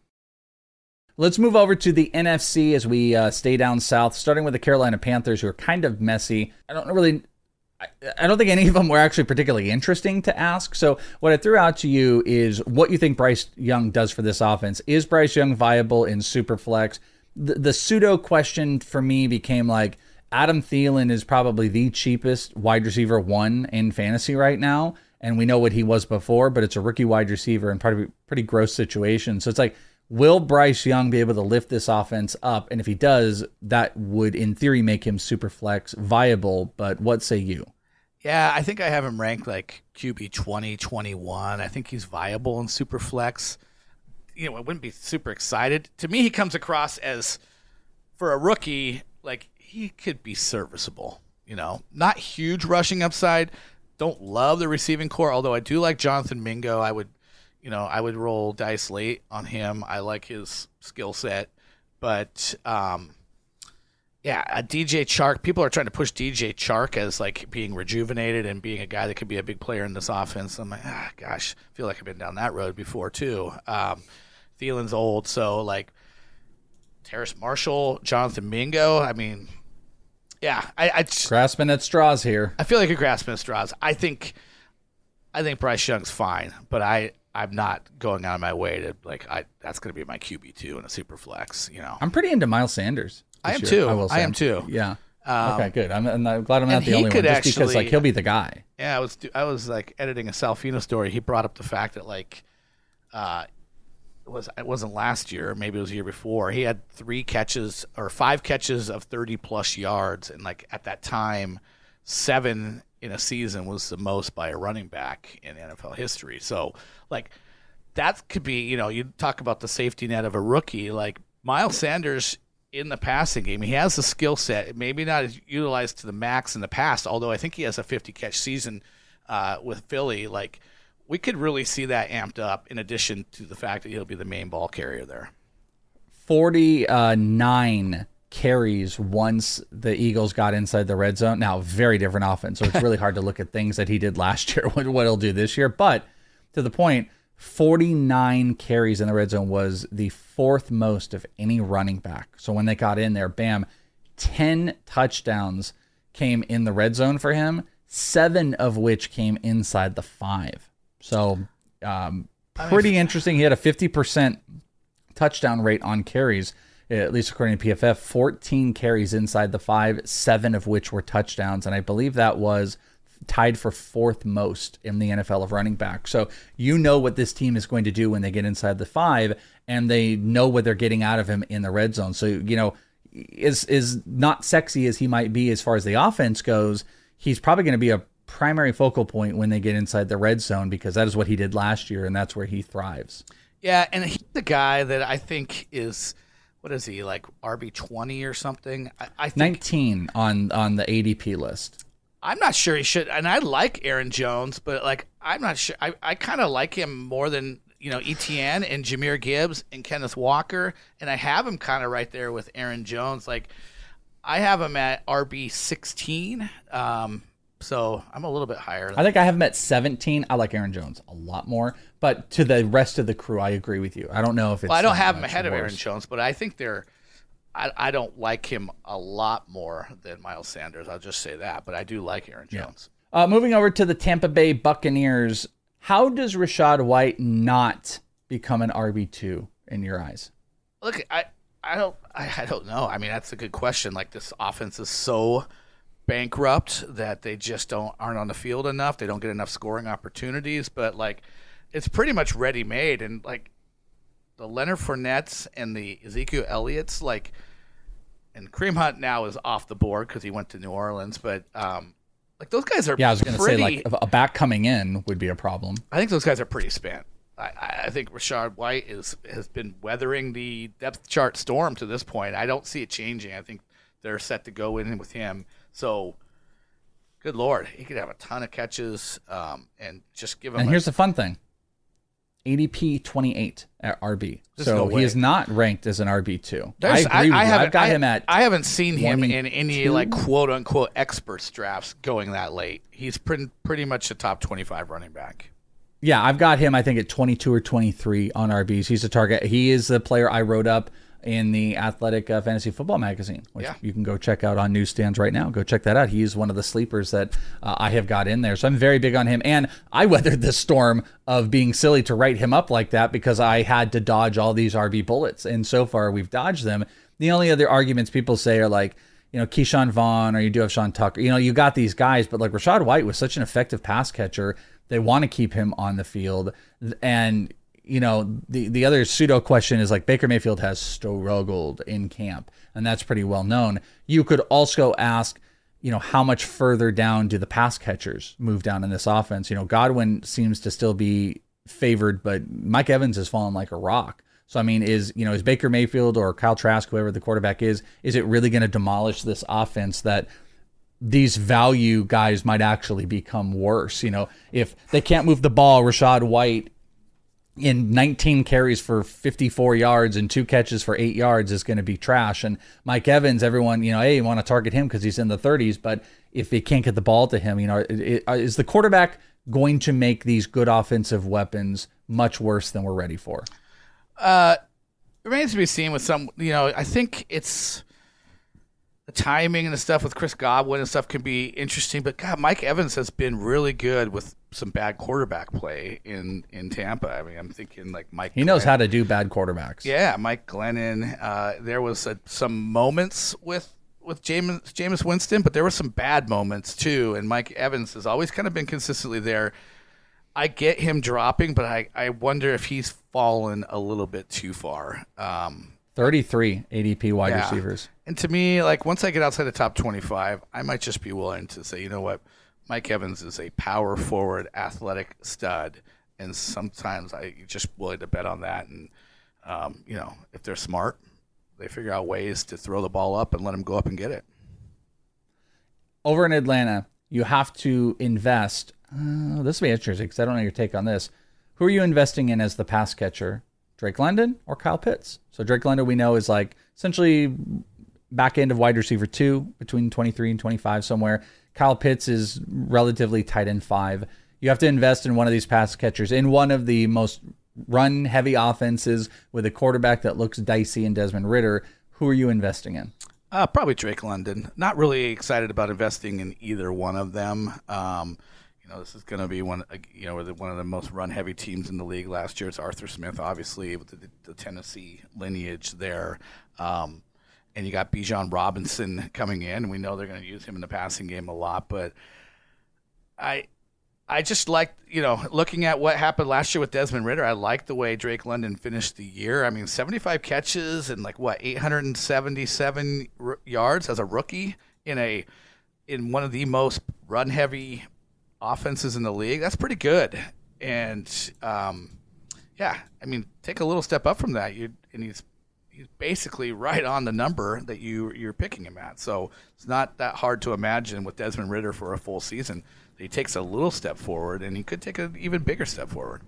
Let's move over to the N F C as we uh, stay down south, starting with the Carolina Panthers, who are kind of messy. I don't really, I, I don't think any of them were actually particularly interesting to ask. So what I threw out to you is what you think Bryce Young does for this offense. Is Bryce Young viable in Superflex? The, the pseudo question for me became like, Adam Thielen is probably the cheapest wide receiver one in fantasy right now. And we know what he was before, but it's a rookie wide receiver and part of a pretty gross situation. So it's like, will Bryce Young be able to lift this offense up? And if he does, that would, in theory, make him super flex viable. But what say you? Yeah, I think I have him ranked like Q B twenty, twenty-one. I think he's viable in super flex. You know, I wouldn't be super excited. To me, he comes across as, for a rookie, like he could be serviceable. You know, not huge rushing upside. Don't love the receiving core, although I do like Jonathan Mingo. I would, you know, I would roll dice late on him. I like his skill set, but um, yeah, a D J Chark. People are trying to push D J Chark as like being rejuvenated and being a guy that could be a big player in this offense. I'm like, ah, gosh, I feel like I've been down that road before too. Um, Thielen's old, so like, Terrace Marshall, Jonathan Mingo. I mean, yeah, I, I just, grasping at straws here. I feel like a grasping at straws. I think, I think Bryce Young's fine, but I, I'm not going out of my way to like. I that's going to be my Q B two in a super flex. You know, I'm pretty into Miles Sanders. I am year, too. I, will say. I am too. Yeah. Um, okay, good. I'm, I'm glad I'm not and the he only one. could Just because actually- like he'll be the guy. Yeah, I was I was like editing a Salfino story. He brought up the fact that like, uh, it was it wasn't last year, maybe it was the year before. He had three catches or five catches of thirty plus yards, and like at that time, seven in a season was the most by a running back in N F L history. So like, that could be, you know, you talk about the safety net of a rookie. Like Miles Sanders in the passing game, he has the skill set, maybe not utilized to the max in the past, although I think he has a fifty catch season uh, with Philly. Like, we could really see that amped up in addition to the fact that he'll be the main ball carrier there. forty-nine carries once the Eagles got inside the red zone. Now, very different offense, so it's really hard to look at things that he did last year, what, what he'll do this year. But to the point, forty-nine carries in the red zone was the fourth most of any running back. So when they got in there, bam, ten touchdowns came in the red zone for him, seven of which came inside the five. So um, pretty interesting. He had a fifty percent touchdown rate on carries, at least according to P F F, fourteen carries inside the five, seven of which were touchdowns. And I believe that was tied for fourth most in the N F L of running back. So you know what this team is going to do when they get inside the five, and they know what they're getting out of him in the red zone. So, you know, is is not sexy as he might be as far as the offense goes, he's probably going to be a primary focal point when they get inside the red zone, because that is what he did last year, and that's where he thrives. Yeah, and he's the guy that I think is, what is he, like R B twenty or something? I, I think nineteen on, on the A D P list. I'm not sure he should, and I like Aaron Jones, but like I'm not sure. I, I kind of like him more than, you know, Etienne and Jahmyr Gibbs and Kenneth Walker, and I have him kind of right there with Aaron Jones. Like I have him at R B sixteen, um, so I'm a little bit higher. Than I think I have him at seventeen. I like Aaron Jones a lot more, but to the rest of the crew, I agree with you. I don't know if it's. Well, I don't that have him much ahead of worse. Aaron Jones, but I think they're. I, I don't like him a lot more than Miles Sanders. I'll just say that, but I do like Aaron Jones. Yeah. Uh, moving over to the Tampa Bay Buccaneers, how does Rachaad White not become an R B two in your eyes? Look, I, I don't I, I don't know. I mean, that's a good question. Like, this offense is so bankrupt that they just don't aren't on the field enough. They don't get enough scoring opportunities, but like it's pretty much ready made. And like the Leonard Fournettes and the Ezekiel Elliott's, like, and Kareem Hunt now is off the board because he went to New Orleans, but um like those guys are Yeah, I was going to say, pretty- like, a back coming in would be a problem. I think those guys are pretty spent. I, I think Rachaad White is has been weathering the depth chart storm to this point. I don't see it changing. I think they're set to go in with him. So, good Lord, he could have a ton of catches um, and just give him. And a, here's the fun thing. A D P twenty-eight at R B. There's So no he way. is not ranked as an R B two. I There's- agree with you. haven't- I've got I- him at I haven't seen him in any twenty-two? like quote unquote experts drafts going that late. He's pretty pretty much a top twenty-five running back. Yeah, I've got him, I think, at twenty-two or twenty-three on R Bs. He's a target. He is the player I wrote up in the Athletic uh, Fantasy Football magazine, which Yeah. you can go check out on newsstands right now. Go check that out. He's one of the sleepers that uh, I have got in there. So I'm very big on him. And I weathered the storm of being silly to write him up like that because I had to dodge all these R B bullets. And so far, we've dodged them. The only other arguments people say are like, you know, Keyshawn Vaughn, or you do have Sean Tucker. You know, you got these guys, but like Rachaad White was such an effective pass catcher. They want to keep him on the field. And, you know, the, the other pseudo question is like Baker Mayfield has struggled in camp, and that's pretty well known. You could also ask, you know, how much further down do the pass catchers move down in this offense? You know, Godwin seems to still be favored, but Mike Evans has fallen like a rock. So, I mean, is, you know, is Baker Mayfield or Kyle Trask, whoever the quarterback is, is it really going to demolish this offense that these value guys might actually become worse? You know, if they can't move the ball, Rachaad White in nineteen carries for fifty-four yards and two catches for eight yards is going to be trash. And Mike Evans, everyone, you know, hey, you want to target him because he's in the thirties, but if they can't get the ball to him, you know, it, it, is the quarterback going to make these good offensive weapons much worse than we're ready for? Uh, remains to be seen with some, you know, I think it's the timing and the stuff with Chris Godwin and stuff can be interesting, but God, Mike Evans has been really good with some bad quarterback play in, in Tampa. I mean, I'm thinking like Mike. He knows Glenn. how to do bad quarterbacks. Yeah, Mike Glennon. Uh, there was a, some moments with with Jameis, Jameis Winston, but there were some bad moments too, and Mike Evans has always kind of been consistently there. I get him dropping, but I, I wonder if he's fallen a little bit too far. Um, thirty-three A D P wide yeah. receivers. And to me, like once I get outside the top twenty-five, I might just be willing to say, you know what, Mike Evans is a power forward, athletic stud, and sometimes I just willing to bet on that. And um, you know, if they're smart, they figure out ways to throw the ball up and let him go up and get it. Over in Atlanta, you have to invest. Uh, this will be interesting because I don't know your take on this. Who are you investing in as the pass catcher? Drake London or Kyle Pitts? So Drake London we know is like essentially back end of wide receiver two, between twenty-three and twenty-five somewhere. Kyle Pitts is relatively tight end five. You have to invest in one of these pass catchers in one of the most run heavy offenses with a quarterback that looks dicey in Desmond Ridder. Who are you investing in? Uh, probably Drake London. Not really excited about investing in either one of them. Um, you know, this is going to be one. You know, one of the most run-heavy teams in the league last year. It's Arthur Smith, obviously, with the, the Tennessee lineage there, um, and you got Bijan Robinson coming in. We know they're going to use him in the passing game a lot, but I. I just like, you know, looking at what happened last year with Desmond Ridder, I like the way Drake London finished the year. I mean, seventy-five catches and like what, eight hundred seventy-seven r- yards as a rookie in a in one of the most run-heavy offenses in the league. That's pretty good. And um, yeah, I mean, take a little step up from that. You and he's he's basically right on the number that you you're picking him at. So it's not that hard to imagine with Desmond Ridder for a full season. He takes a little step forward, and he could take an even bigger step forward.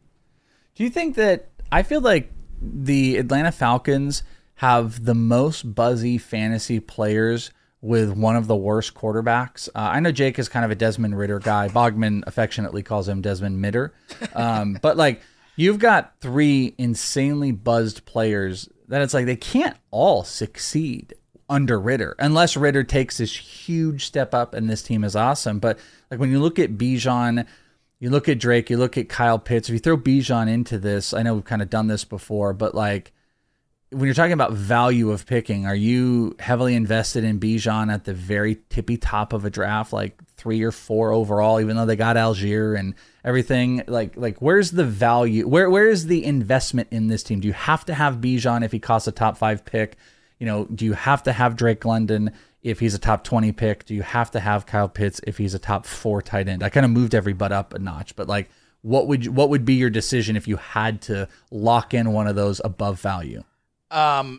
Do you think that – I feel like the Atlanta Falcons have the most buzzy fantasy players with one of the worst quarterbacks. Uh, I know Jake is kind of a Desmond Ridder guy. Bogman affectionately calls him Desmond Midder. Um, but, like, you've got three insanely buzzed players that it's like they can't all succeed under Ridder, unless Ridder takes this huge step up and this team is awesome. But like when you look at Bijan, you look at Drake, you look at Kyle Pitts, if you throw Bijan into this, I know we've kind of done this before, but like when you're talking about value of picking, are you heavily invested in Bijan at the very tippy top of a draft, like three or four overall, even though they got Algier and everything? Like, like where's the value? Where, where is the investment in this team? Do you have to have Bijan if he costs a top five pick? You know, do you have to have Drake London if he's a top twenty pick? Do you have to have Kyle Pitts if he's a top four tight end? I kind of moved every butt up a notch, but like, what would you, what would be your decision if you had to lock in one of those above value? Um,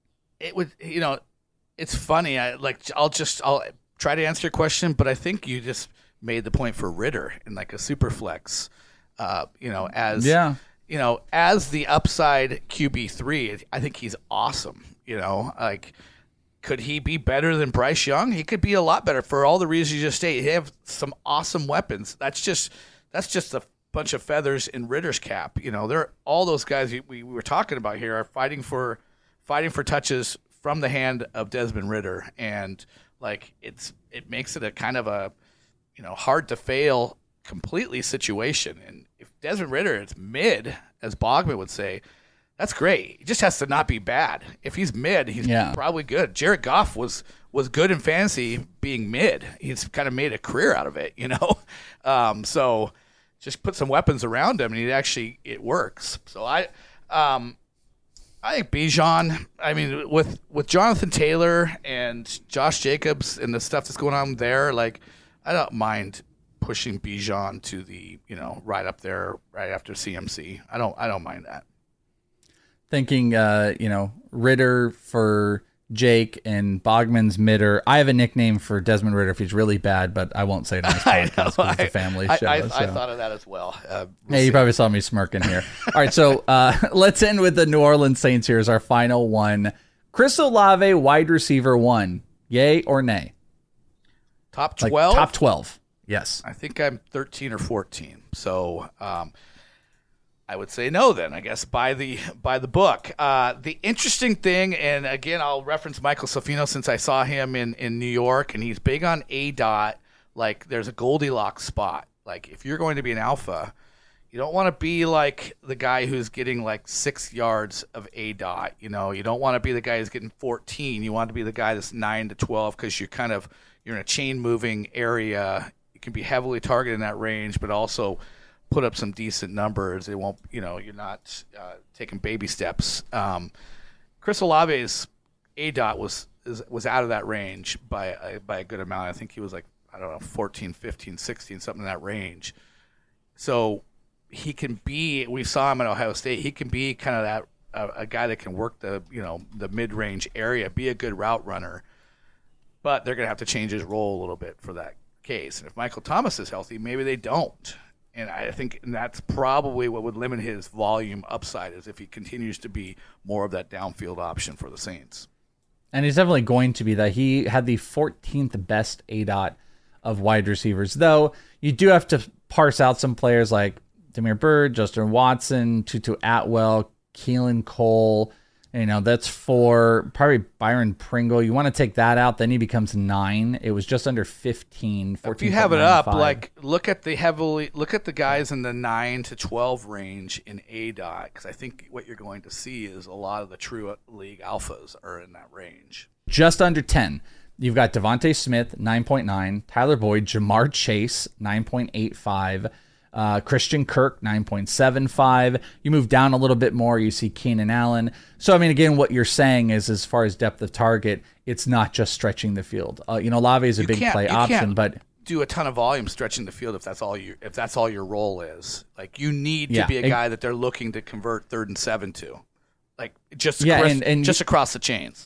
it would, you know, it's funny. I like, I'll just, I'll try to answer your question, but I think you just made the point for Ridder in like a super flex, uh, you know, as, yeah. you know, as the upside Q B three, I think he's awesome. You know, like, could he be better than Bryce Young? He could be a lot better for all the reasons you just stated. He have some awesome weapons. That's just that's just a bunch of feathers in Ridder's cap. You know, they're all those guys we, we were talking about here are fighting for fighting for touches from the hand of Desmond Ridder, and like it's it makes it a kind of a you know hard to fail completely situation. And if Desmond Ridder is mid, as Bogman would say, that's great. He just has to not be bad. If he's mid, he's yeah. probably good. Jared Goff was was good in fantasy being mid. He's kind of made a career out of it, you know. Um, so just put some weapons around him, and it actually it works. So I, um, I think Bijan. I mean, with with Jonathan Taylor and Josh Jacobs and the stuff that's going on there, like I don't mind pushing Bijan to the you know right up there, right after C M C. I don't I don't mind that. Thinking, uh, you know, Ridder for Jake and Bogman's Midder. I have a nickname for Desmond Ridder if he's really bad, but I won't say it on this podcast because it's a family I, show. I, so. I thought of that as well. Uh, we'll yeah, you see. probably saw me smirking here. All right, so uh, let's end with the New Orleans Saints here as our final one. Chris Olave, wide receiver one. Yay or nay? Top Like, twelve? top twelve, yes. I think I'm thirteen or fourteen. So um, I would say no then, I guess, by the by the book. Uh, the interesting thing, and again, I'll reference Michael Salfino since I saw him in, in New York, and he's big on A D O T. Like, there's a Goldilocks spot. Like, if you're going to be an alpha, you don't want to be like the guy who's getting like six yards of A D O T. You know, you don't want to be the guy who's getting fourteen. You want to be the guy that's nine to twelve because you're kind of you're in a chain moving area. You can be heavily targeted in that range, but also put up some decent numbers. It won't, you know, you're not uh, taking baby steps. Um, Chris Olave's A D O T was is, was out of that range by a, by a good amount. I think he was like, I don't know, fourteen, fifteen, sixteen, something in that range. So he can be, we saw him at Ohio State, he can be kind of that, uh, a guy that can work the, you know, the mid-range area, be a good route runner. But they're going to have to change his role a little bit for that case. And if Michael Thomas is healthy, maybe they don't. And I think that's probably what would limit his volume upside, is if he continues to be more of that downfield option for the Saints. And he's definitely going to be that. He had the fourteenth best A D O T of wide receivers, though you do have to parse out some players like Damiere Byrd, Justin Watson, Tutu Atwell, Keelan Cole. You know, that's four. Probably Byron Pringle. You want to take that out, then he becomes nine. It was just under fifteen. If you have it up, like look at the heavily look at the guys in the nine to twelve range in A D O T, because I think what you're going to see is a lot of the true league alphas are in that range. Just under ten. You've got Devontae Smith, nine point nine, Tyler Boyd, Jamar Chase, nine point eight five, uh, Christian Kirk, nine point seven five. You move down a little bit more, you see Keenan Allen. So, I mean, again, what you're saying is, as far as depth of target, it's not just stretching the field. Uh, you know, Olave is a you big play you option, can't but do a ton of volume stretching the field if that's all you if that's all your role is. Like, you need to yeah, be a it, guy that they're looking to convert third and seven to, like just yeah, across, and, and just across the chains.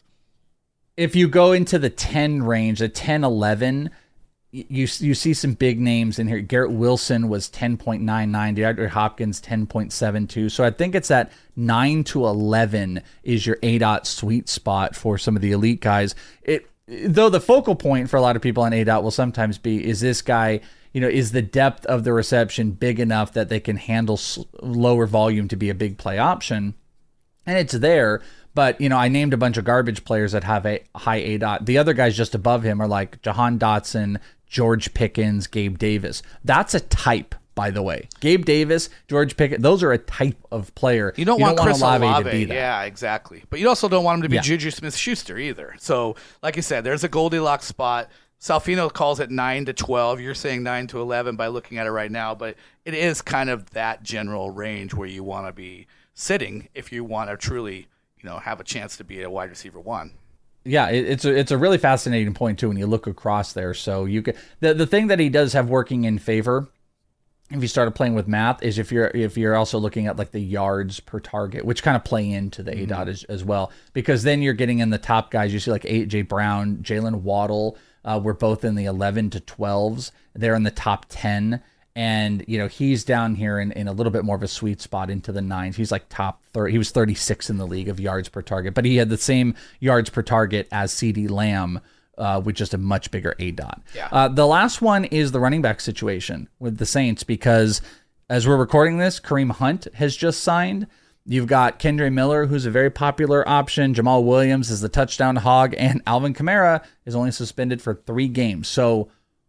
If you go into the ten range, the ten eleven, you you see some big names in here. Garrett Wilson was ten point nine nine, DeAndre Hopkins ten point seven two. So I think it's at nine to eleven is your A D O T sweet spot for some of the elite guys. It though the focal point for a lot of people on A D O T will sometimes be, is this guy, you know, is the depth of the reception big enough that they can handle lower volume to be a big play option? And it's there. But, you know, I named a bunch of garbage players that have a high A D O T. The other guys just above him are like Jahan Dotson, George Pickens, Gabe Davis. That's a type, by the way. Gabe Davis, George Pickens, those are a type of player. You don't, you want, don't Chris want Olave, Olave to be that. Yeah, exactly. But you also don't want him to be yeah. Juju Smith-Schuster either. So, like you said, there's a Goldilocks spot. Salfino calls it nine to twelve. You're saying nine to eleven by looking at it right now. But it is kind of that general range where you want to be sitting if you want to truly, you know, have a chance to be a wide receiver one. Yeah, it, it's a it's a really fascinating point too when you look across there. So you can, the the thing that he does have working in favor, if you started playing with math, is if you're if you're also looking at like the yards per target, which kind of play into the mm-hmm. A D O T as, as well, because then you're getting in the top guys. You see like A J Brown, Jalen Waddle, uh, we're both in the eleven to twelves. They're in the top ten. And, you know, he's down here in, in a little bit more of a sweet spot into the nines. He's like top thirty. He was thirty-six in the league of yards per target, but he had the same yards per target as CeeDee Lamb uh, with just a much bigger A D O T. Yeah. Uh, the last one is the running back situation with the Saints, because as we're recording this, Kareem Hunt has just signed. You've got Kendre Miller, who's a very popular option. Jamal Williams is the touchdown hog, and Alvin Kamara is only suspended for three games. So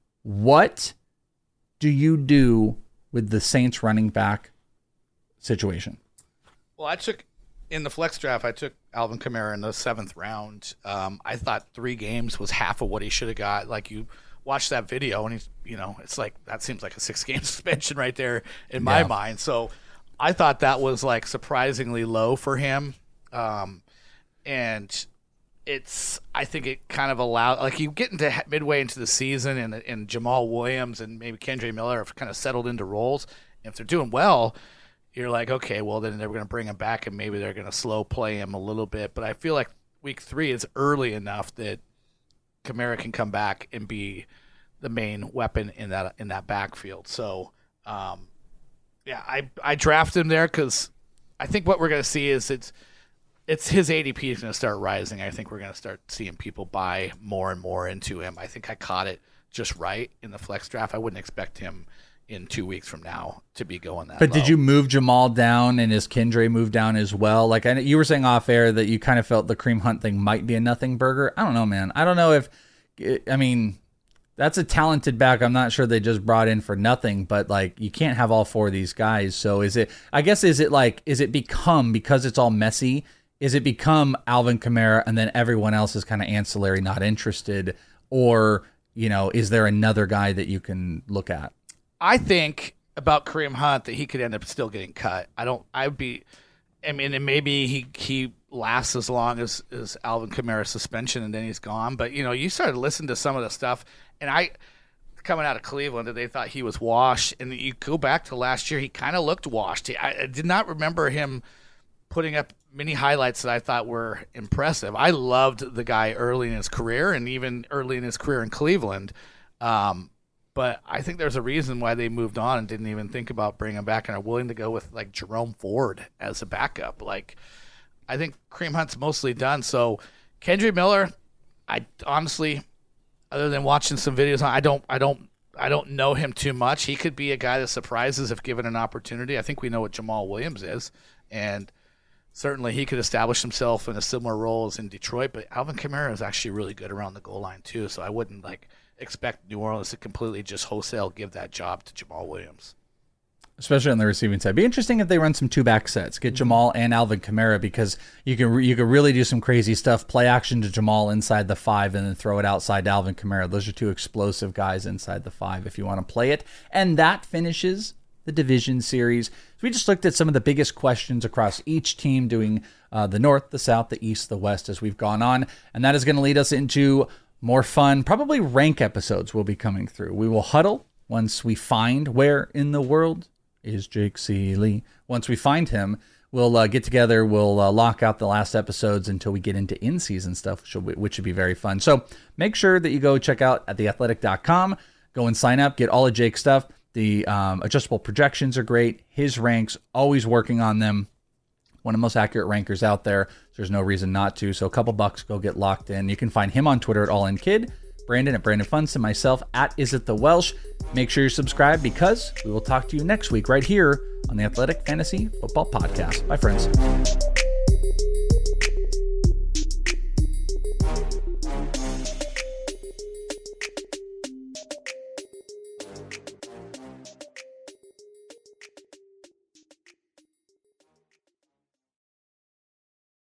what do you do with the Saints running back situation? Well, I took, in the flex draft, I took Alvin Kamara in the seventh round. Um, I thought three games was half of what he should have got. Like, you watch that video, and he's, you know, it's like, that seems like a six-game suspension right there in my yeah. mind. So I thought that was, like, surprisingly low for him. Um, and it's, I think it kind of allowed, like, you get into midway into the season, and and Jamal Williams and maybe Kendre Miller have kind of settled into roles. And if they're doing well, you're like, okay, well, then they're going to bring him back, and maybe they're going to slow play him a little bit. But I feel like week three is early enough that Kamara can come back and be the main weapon in that in that backfield. So, um, yeah, I I draft him there because I think what we're going to see is it's it's his A D P is going to start rising. I think we're going to start seeing people buy more and more into him. I think I caught it just right in the flex draft. I wouldn't expect him, in two weeks from now to be going that But low. did you move Jamal down and is Kendre moved down as well? Like I know you were saying off air that you kind of felt the Kareem Hunt thing might be a nothing burger. I don't know, man. I don't know if, I mean, that's a talented back. I'm not sure they just brought in for nothing, but like you can't have all four of these guys. So is it, I guess, is it like, is it become, because it's all messy, is it become Alvin Kamara and then everyone else is kind of ancillary, not interested? Or, you know, is there another guy that you can look at? I think about Kareem Hunt that he could end up still getting cut. I don't. I'd be. I mean, and maybe he he lasts as long as as Alvin Kamara's suspension, and then he's gone. But you know, you started listening to some of the stuff, and I coming out of Cleveland that they thought he was washed, and you go back to last year, he kind of looked washed. I, I did not remember him putting up many highlights that I thought were impressive. I loved the guy early in his career, and even early in his career in Cleveland. Um, But I think there's a reason why they moved on and didn't even think about bringing him back and are willing to go with like Jerome Ford as a backup. Like, I think Kareem Hunt's mostly done. So Kendre Miller, I honestly, other than watching some videos, I don't, I don't, I don't know him too much. He could be a guy that surprises if given an opportunity. I think we know what Jamal Williams is, and certainly he could establish himself in a similar role as in Detroit. But Alvin Kamara is actually really good around the goal line too. So I wouldn't like. expect New Orleans to completely just wholesale give that job to Jamal Williams. Especially on the receiving side. Be interesting if they run some two-back sets. Get Jamal and Alvin Kamara, because you can you can really do some crazy stuff. Play action to Jamal inside the five and then throw it outside to Alvin Kamara. Those are two explosive guys inside the five if you want to play it. And that finishes the division series. So we just looked at some of the biggest questions across each team, doing uh, the North, the South, the East, the West as we've gone on. And that is going to lead us into more fun, probably rank episodes will be coming through. We will huddle once we find where in the world is Jake Ciely. Once we find him, we'll uh, get together. We'll uh, lock out the last episodes until we get into in-season stuff, which, will be, which should be very fun. So make sure that you go check out at the athletic dot com. Go and sign up. Get all of Jake's stuff. The um, adjustable projections are great. His ranks, always working on them. One of the most accurate rankers out there. So there's no reason not to. So a couple bucks, go get locked in. You can find him on Twitter at AllInKid, Brandon at Brandon Funston, myself at Is It The Welsh. Make sure you subscribe, because we will talk to you next week right here on the Athletic Fantasy Football Podcast. Bye, friends.